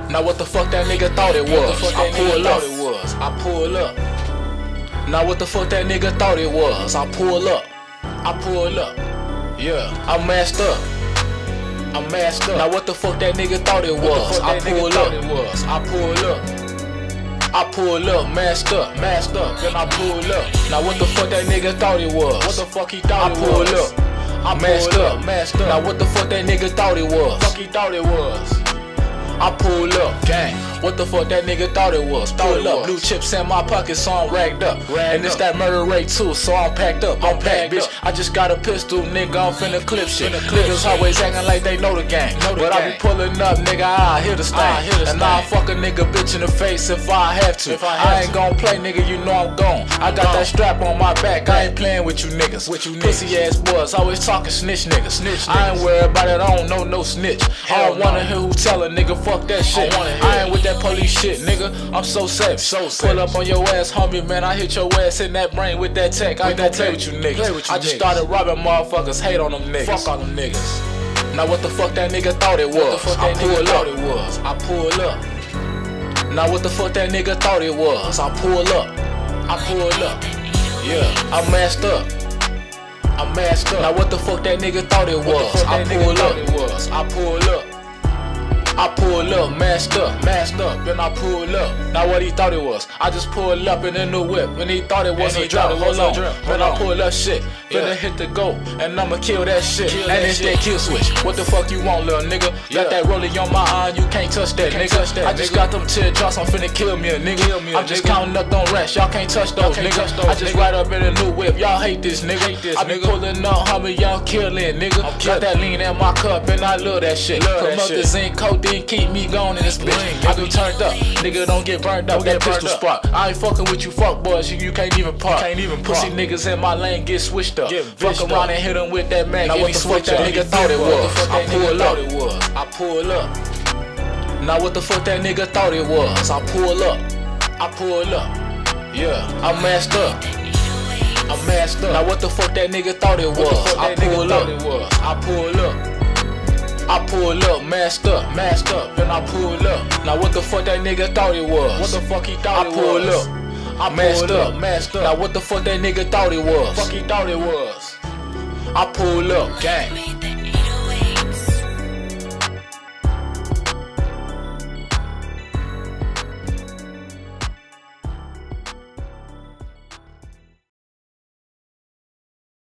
Now what the fuck that nigga thought it was? I pull up. I pull up. Now what the fuck that nigga thought it was? I pull up. I pull up. Yeah, I'm masked up. I'm masked up. Now what the fuck that nigga thought it was? I pull up. I pull up. I pull up, masked up, then I pull up. Now what the fuck that nigga thought it was? What the fuck he thought it was? I pull up. I masked up. Now what the fuck that nigga thought it was? Fuck he thought it was. I pull up, gang. What the fuck that nigga thought it was? Pull up, blue chips in my pocket, so I'm racked up. And it's that murder rate too, so I'm packed up. I'm packed, bitch. I just got a pistol, nigga. I'm finna clip shit. Niggas always acting like they know the game, but I be pulling up, nigga. I hear the stain, and I'll fuck a nigga bitch in the face if I have to. I ain't gon' play, nigga. You know I'm gone. I got that strap on my back. I ain't playing with you niggas. Pussy ass boys always talking snitch niggas. I ain't worried about it. I don't know no snitch. I don't wanna hear who tell a nigga fuck that shit. I ain't with that police shit, nigga. I'm so safe. Pull up on your ass, homie, man. I hit your ass in that brain with that tech. I ain't gon' play with you niggas. I just started robbing motherfuckers. Hate on them niggas. Fuck all them niggas. Now what the fuck that nigga thought it was? I pull up. I pull up. Now what the fuck that nigga thought it was? I pull up. I pull up. Yeah, I'm masked up. I'm masked up. Now what the fuck that nigga thought it was? I pull up. I pull up. I pull up, masked up, then I pull up. Now what he thought it was? I just pull up and in the whip, and he thought it was a drop. Hold on, when I pull up shit, finna hit the go, and I'ma kill that shit. And it's that kill switch. What the fuck you want, little nigga? Got that rollie on my eye, you can't touch that, nigga. I just got them teardrops, I'm finna kill me a nigga. I'm just counting up them racks, y'all can't touch those, nigga. I just ride up in a new whip, y'all hate this, nigga. I be pulling up, homie, y'all killing, nigga. Got that lean in my cup, and I love that shit. Promote the zinc coat, then keep me going in this bitch. I be turned up, nigga. Don't get burned up. That pistol spark. I ain't fucking with you, fuck boys. You can't even park. Pussy niggas in my lane get switched up. Fuck around and hit them with that mag. Now what the fuck that nigga thought it was? I pull up. I pull up. Now what the fuck that nigga thought it was? I pull up. I pull up. Yeah, I'm masked up. I'm masked up. Now what the fuck that nigga thought it was? I pull up. I pull up. I pull up, masked up, then I pull up. Now what the fuck that nigga thought it was? What the fuck he thought it was? I pull up, I masked up. Now what the fuck that nigga thought it was? Fuck he thought it was. I pull up, gang.